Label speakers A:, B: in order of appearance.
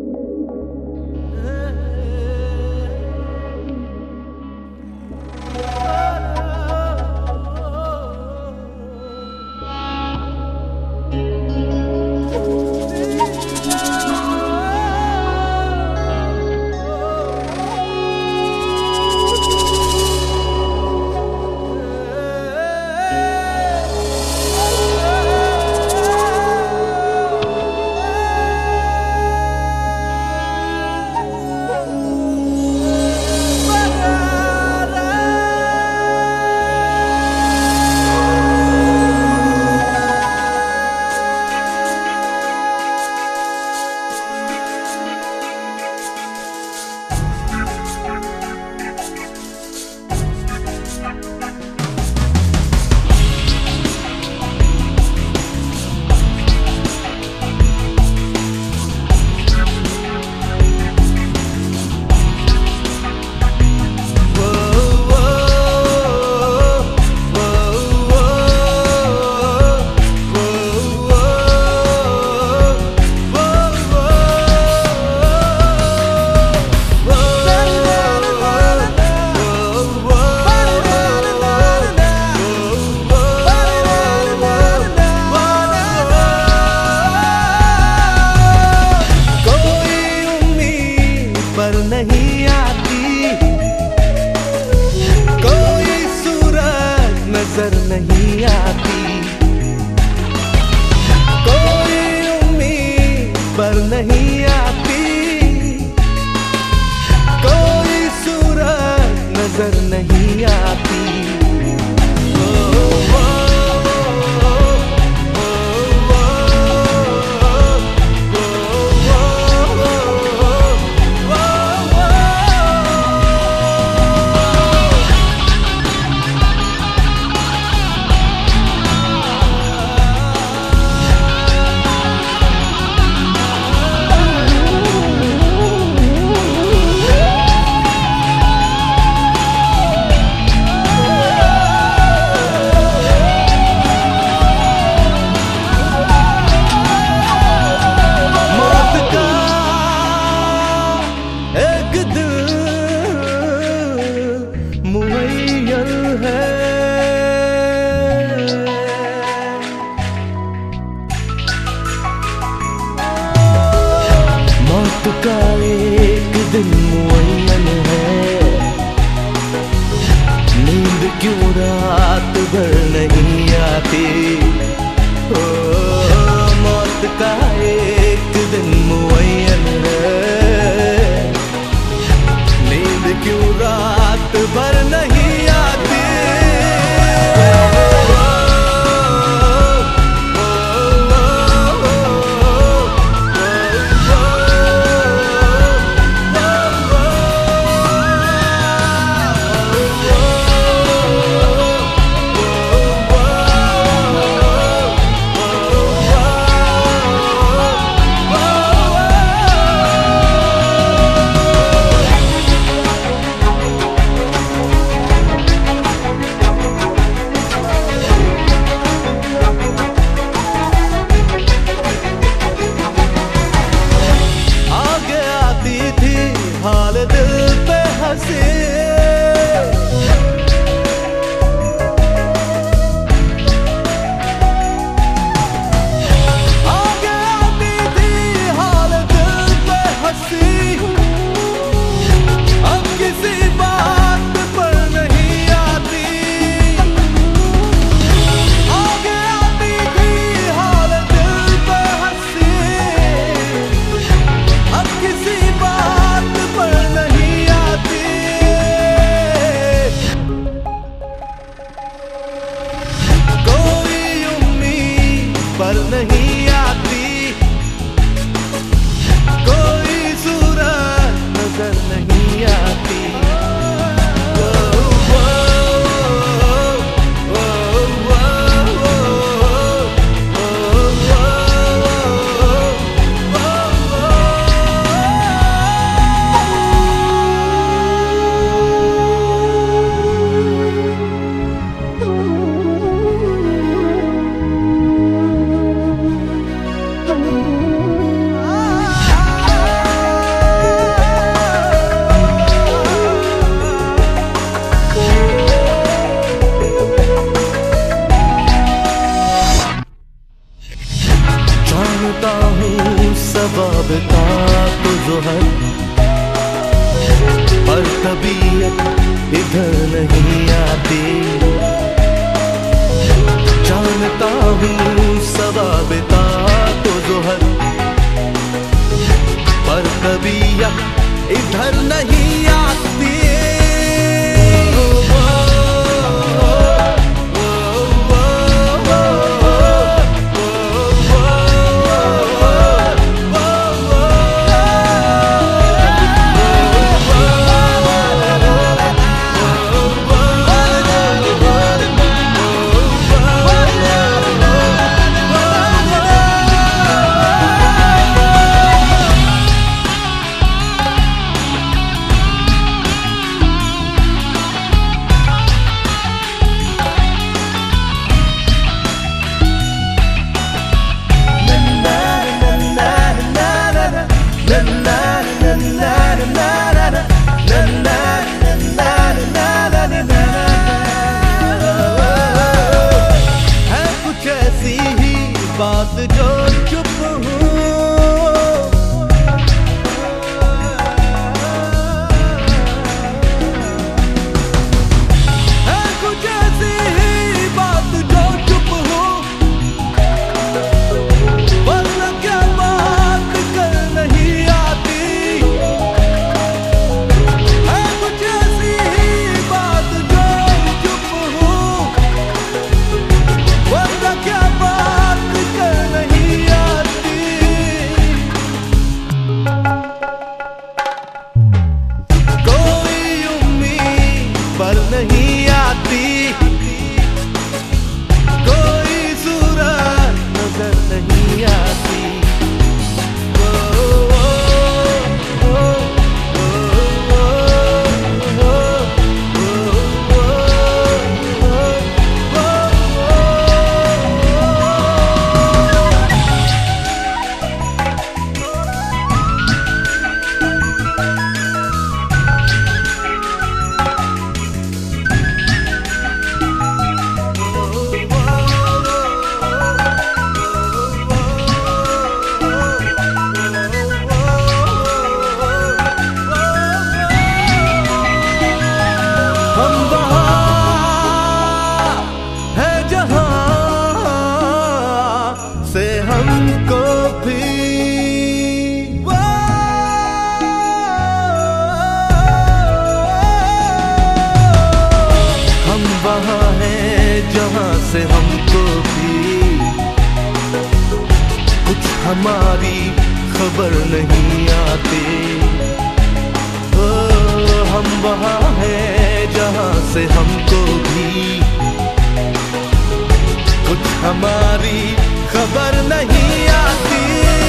A: नजर नहीं आती, कोई उम्मीद पर नहीं आती, कोई सूरत नजर नहीं आती। जोहर, पर तबीयत इधर नहीं आती। जानता हूँ सवाबता तो जोहर, पर तबीयत इधर नहीं आती। है कुछ ऐसी ही बात जो चुप हूँ, है कुछ ऐसी ही बात जो चुप हूँ, वरना क्या बात कर नहीं आती। है कुछ ऐसी ही बात जो चुप हूँ, वरना क्या बात कर नहीं आती। कोई उम्मीद पर नहीं आती, कोई सूरत नजर नहीं आती। हम वहाँ है जहाँ से हमको भी हम वहाँ हैं जहाँ से हमको भी कुछ हमारी खबर नहीं आती। हम वहाँ हैं जहाँ से हमको भी कुछ हमारी खबर नहीं आती।